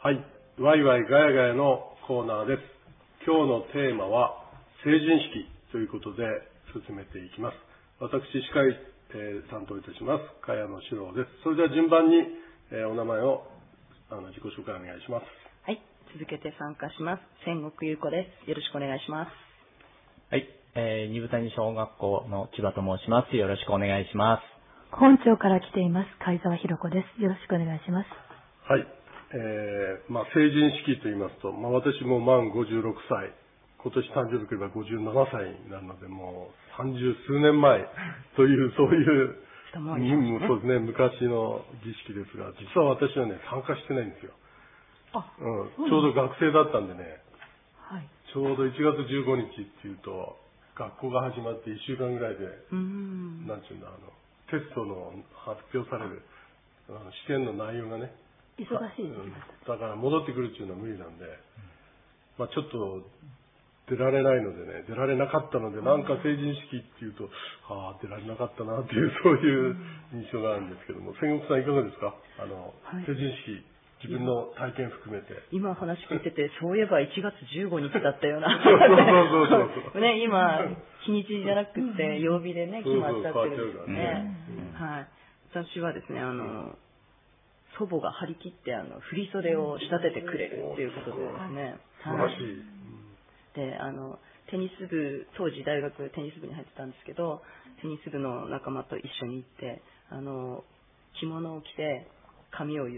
はい、ワイワイガヤガヤのコーナーです。今日のテーマは成人式ということで進めていきます。私、司会、担当いたします茅野史郎です。それでは順番に、お名前を自己紹介お願いします。 はい、続けて参加します千国優子です。よろしくお願いします。 はい、二部谷小学校の千葉と申します。よろしくお願いします。 本町から来ています貝沢ひろ子です。よろしくお願いします。 はい、成人式と言いますと、私も満56歳、今年誕生日くれば57歳になるので、もう30数年前というそういうそうですね、昔の儀式ですが、実は私はね参加してないんですよ。ちょうど学生だったんでね、 はい、 ちょうど1月15日っていうと学校が始まって1週間ぐらいで、なんていうんだ、テストの発表される試験の内容がね、 忙しい、 だから戻ってくるっていうのは無理なんで、ちょっと出られないのでね、出られなかったので、なんか成人式っていうと、出られなかったなっていう、そういう印象があるんですけども、千石さんいかがですか？成人式、自分の体験含めて。 今話聞いてて、そういえば1月15日だったよな。 そうね、今、日にちじゃなくて、曜日でね、決まっちゃってるんですね。はい。私はですね、祖母が張り切って振り袖を仕立ててくれるっていうことでですね。 素晴らしい。 で、テニス部、当時大学テニス部に入ってたんですけど、テニス部の仲間と一緒に行って、着物を着て髪を結って、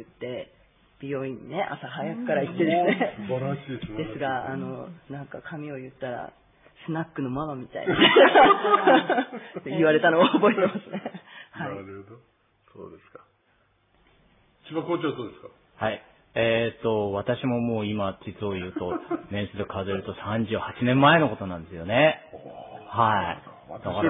美容院にね、朝早くから行ってですね。 素晴らしいですが、なんか髪を言ったら、スナックのママみたいな言われたのを覚えてますね。 はい。なるほど。そうですか。千葉校長どうですか？ はい。私ももう今実を言うと、年数で数えると38年前のことなんですよね。はい。だから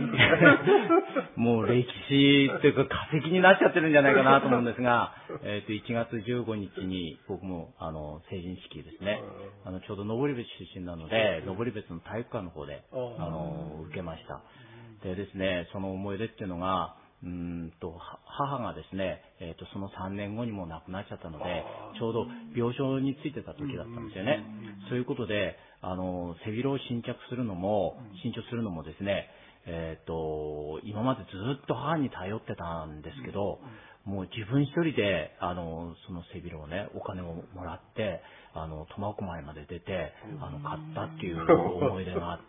もう歴史というか化石になっちゃってるんじゃないかなと思うんですが、1月15日に僕も成人式ですね、ちょうど登別出身なので、登別の体育館の方で受けました。でですね、その思い出っていうのが、母がですね、その3年後にも亡くなっちゃったので、ちょうど病床についてた時だったんですよね。そういうことで、背広を新調するのもですね、今までずっと母に頼ってたんですけど、もう自分一人で、その背広をね、お金をもらって、苫小牧まで出て、買ったっていう思い出があって、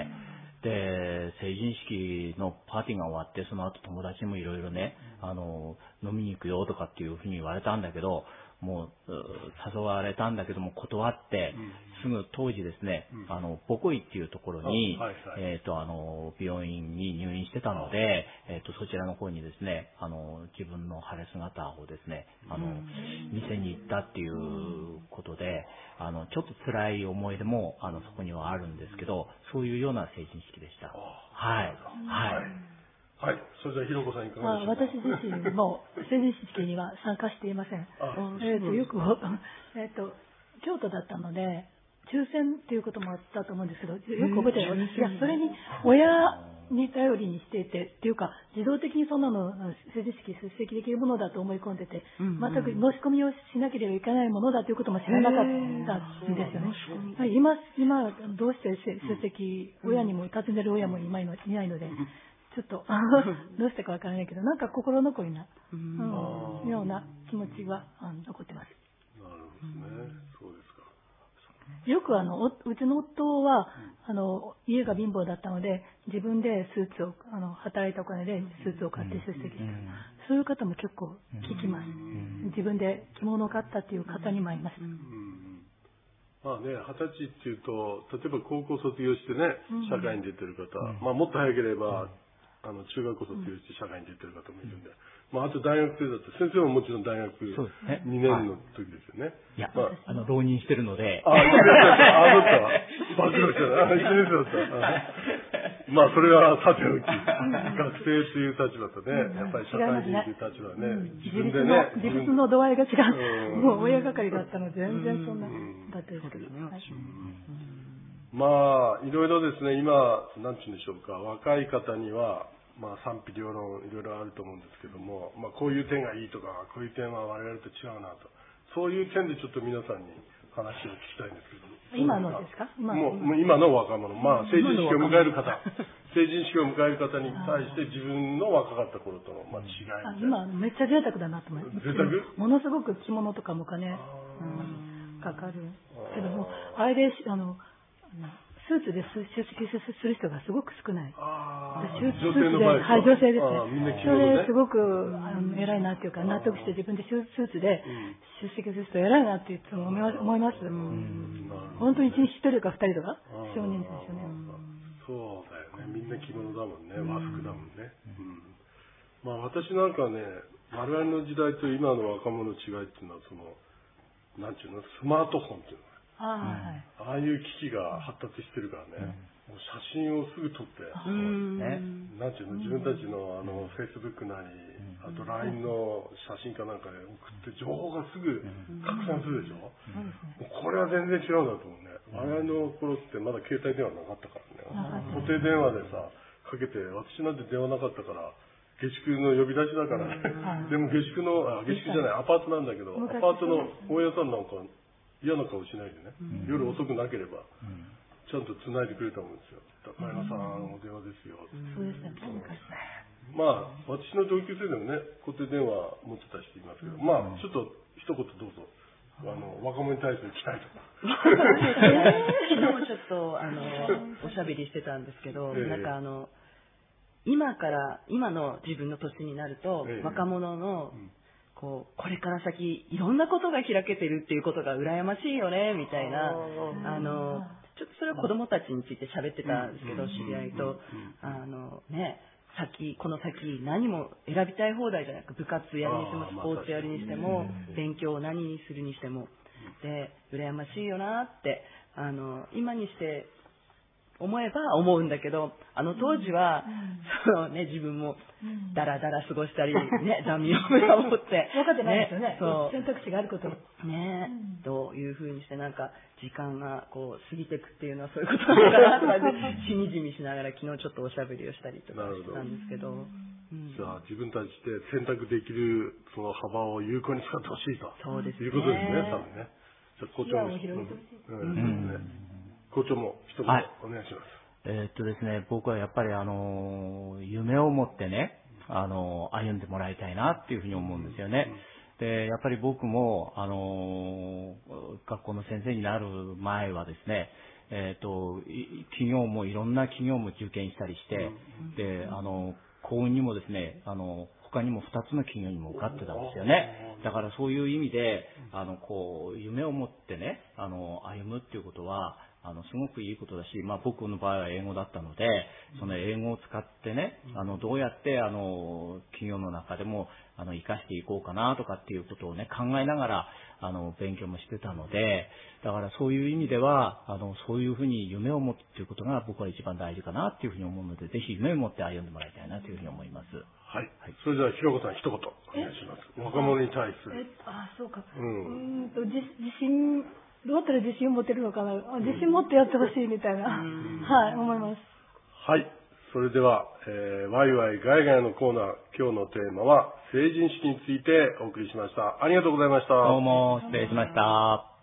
で、成人式のパーティーが終わって、その後友達もいろいろね、飲みに行くよとかっていうふうに言われたんだけど、もう誘われたんだけども断って、すぐ当時ですね、ボコイっていうところに、病院に入院してたので、そちらの方にですね、自分の晴れ姿をですね、見せに行ったっていうことで、ちょっと辛い思い出もそこにはあるんですけど、そういうような成人式でした。はい。はい。 はい。それじゃあひろこさんいかがでしょうか？ 私自身も成人式には参加していません。よく京都だったので抽選っていうこともあったと思うんですけど、よく覚えてない。いや、それに親に頼りにしていてっていうか、自動的にそんなの成人式出席できるものだと思い込んでて、全く申し込みをしなければいけないものだということも知らなかったんですよね。今どうして出席、親にも尋ねる親もいないので、ちょっとどうしてかわからないけど、なんか心残りな、ような気持ちが残ってます。 なるほどね。そうですか。 よくうちの夫は家が貧乏だったので、自分でスーツを働いたお金でスーツを買って出席した、そういう方も結構聞きます。自分で着物を買ったっていう方にもいます。 20歳っていうと、例えば高校卒業してね、社会に出てる方、もっと早ければ中学校卒業して社会に出てる方もいるんで、あと大学生だって、先生ももちろん大学2年の時ですよね。 いや、浪人してるので。 そうか。暴露した。1年生だった。それはさておき、学生という立場とね、やっぱり社会人という立場はね、自分でね。 自立の度合いが違う。もう親係だったので、全然そんなだったですけど。 いろいろですね、今、なんて言うんでしょうか、若い方には、賛否両論いろいろあると思うんですけども、こういう点がいいとか、こういう点は我々と違うなと、 そういう件でちょっと皆さんに話を聞きたいんですけど。 今のですか？ 今の若者、成人式を迎える方、成人式を迎える方に対して自分の若かった頃との違い。 今めっちゃ贅沢だなと思います。 贅沢？ ものすごく着物とかもね、かかる。けどもあれでスーツで出席する人がすごく少ない。 女性の場合、 はい、女性ですね。 みんな着そ物ね。 れすごく偉いなっていうか、納得して自分でスーツで出席する人偉いなっていつも思います。本当に1人とか2人とか少人数ですよね。 そうだよね。みんな着物だもんね。和服だもんね。私なんかね、我々の時代と今の若者の違いっていうのはなんていうの、スマートフォンっていうの。ああいう機器が発達してるからね、もう写真をすぐ撮って、なんていうの、自分たちのFacebook なり、あと LINE の写真かなんかで送って情報がすぐ拡散するでしょ。これは全然違うんだと思うね。我々の頃ってまだ携帯電話なかったからね。固定電話でさ、かけて、私なんて電話なかったから、下宿の呼び出しだからね。でも下宿じゃない、アパートなんだけど、アパートの大家さんなんか、嫌な顔しないでね、夜遅くなければ、ちゃんと繋いでくれたもんですよ。高山さん、お電話ですよ。 そうですね。 私の同級生でもね、固定電話持ってた人いますけど、ちょっと一言どうぞ。若者に対する期待とか。 昨日ちょっと、おしゃべりしてたんですけど、なんか今の自分の年になると、若者の、これから先いろんなことが開けてるっていうことが羨ましいよねみたいな、ちょっとそれは子供たちについて喋ってたんですけど、知り合いとこの先何も選びたい放題じゃなく、部活やるにしてもスポーツやるにしても勉強を何にするにしてもで羨ましいよなって今にして思えば思うんだけど、当時は、自分もだらだら過ごしたり、ダミを持って。 分かってないですよね。選択肢があること。 どういうふうにして時間が過ぎていくっていうのはそういうことなのかなとか、しみじみしながら昨日ちょっとおしゃべりをしたりとかしたんですけど。 じゃあ自分たちで選択できるその幅を有効に使ってほしいと。 そうですね。 いうことですね、多分ね。じゃあ校長も。校長も一言お願いします。 ですね、僕はやっぱり夢を持ってね、歩んでもらいたいなっていうふうに思うんですよね。で、やっぱり僕も、学校の先生になる前はですね、企業もいろんな企業も受験したりして、で、幸運にもですね、他にも2つの企業にも受かってたんですよね。だからそういう意味で、夢を持ってね、歩むっていうことは、すごくいいことだし、僕の場合は英語だったので、その英語を使ってね、どうやって企業の中でも活かしていこうかなとかっていうことをね、考えながら勉強もしてたので、だからそういう意味ではそういうふうに夢を持つっていうことが僕は一番大事かなっていうふうに思うので、ぜひ夢を持って歩んでもらいたいなというふうに思います。 はい。それではひろこさん一言お願いします。若者に対する。 そうか。自信。どうやったら自信を持てるのかな。自信持ってやってほしいみたいな、思います。 はい。それでは、ワイワイガイガイのコーナー、今日のテーマは成人式についてお送りしました。ありがとうございました。 どうも失礼しました。